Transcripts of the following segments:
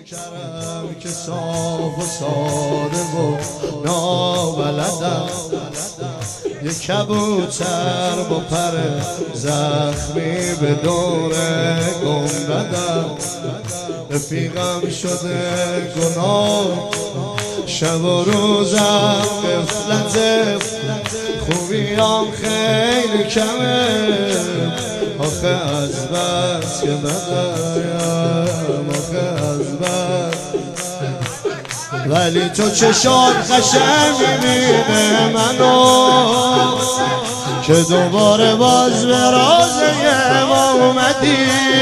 نوکرم که صاف و ساده و نابلدم، یه کبوتر با پر زخمی به دور گنبدم، رفیقم شده گناه شب و روزم غفلت، خوبیام خیلی کمه آخه از بس که بدایم، آخه از بس. ولی تو چشات قشنگ میبینه منو که دوباره باز به رازه ما اومدی،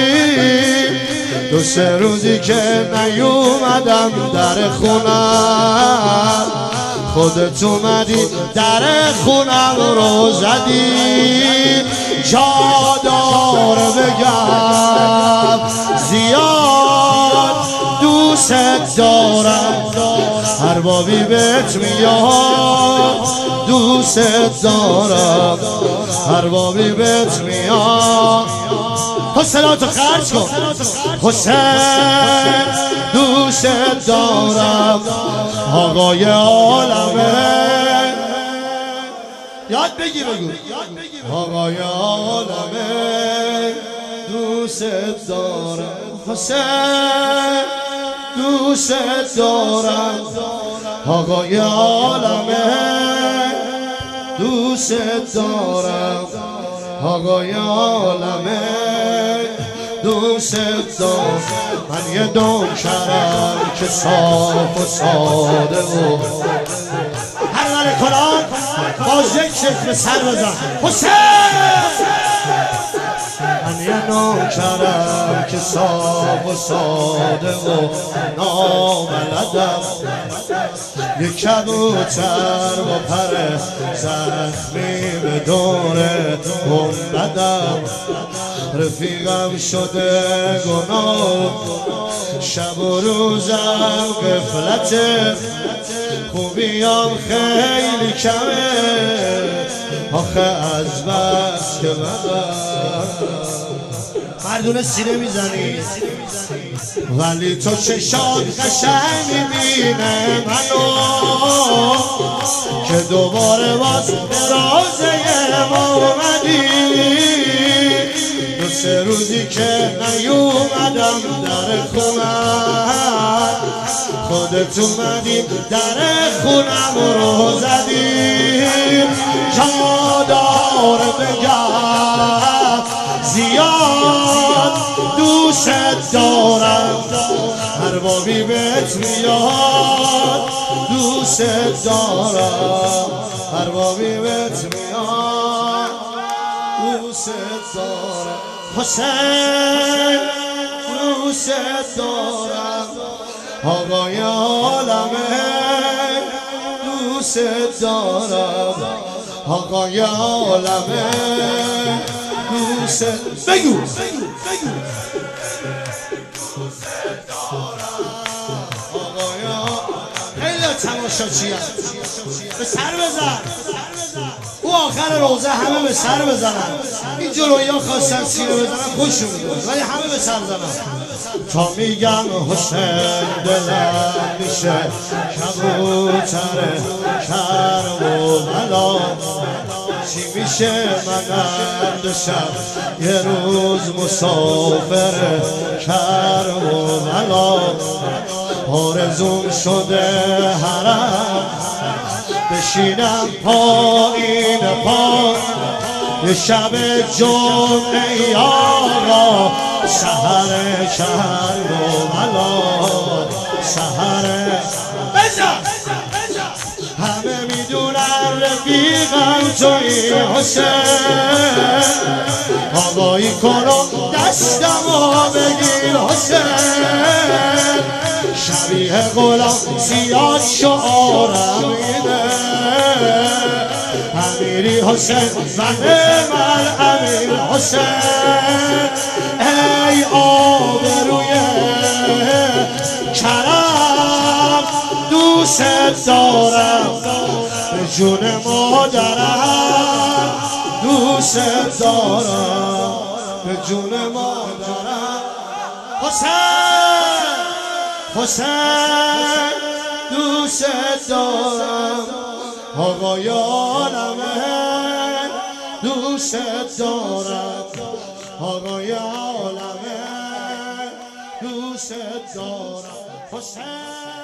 دو سه روزی که نیومدم در خونم، خودت اومدی در خونم رو زدی. جا داره بگم زیاد دوست دارم، هر بابی بهت میاد دوست دارم، هر بابی بهت میاد. حسناتو خرج کن حسین، دوست دارم آقای عالمه، یاد بگی بگو آقای عالمه، دوست دارم حسین، دوست دارم آقای عالمه، دوست دارم آقای عالمه، دوست دارم. من یه نوکرم که صاف و ساده و هر ور قرآن با ذکر به سر بزن حسین. من یه نوکرم که صاف و ساده و نابلدم، یه کبوتر با پر زخمی به دور گنبدم، رفیقم شده گناه شب و روزم غفلت، خوبیام خیلی کمه آخه از بس که مردونه سینه میزنی. ولی تو چشات قشنگ میبینه منو که دوباره باز به رازه ما اومدی، دو سه روزی که نیومدم در خونم، خودت اومدی در خونم رو زدی. جا داره بگم زیاد دوست دارم، هر بابی بهت میاد دوست دارم، هر بابی بهت میاد دوست دارم حسین، دوست دارم آقای عالمه، دوست دارم آقای عالمه، دوست بگو خیلی تماشاچی هم به سر بزن، او آخر روزه همه به سر بزنن، این جلویی ها خواستن سینه بزنن خوشون میدونن ولی همه به سر بزنن. تا میگم حسین دلم میشه کبوتر کرم و بلا، چی میشه من دشم یه روز مسافر کرم و بلا، آرزوم شده حرم بشینم پایین پا، یه شب جمعه یارا سحر کرد و بلا، سحر بزن همه میدونن رفیقم توی حسین، آقایی کنم دستم و بگیر حسین، شبیه غلام زیاد شعارم اینه، امیری حسین من امیر حسین، ای آبروی کرم دوست دارم، به جون مادرم دوست دارم، به جون مادرم حسین، حسین دوست دارم آقای عالمه دوست دارم آقای عالمه دوست دارم حسین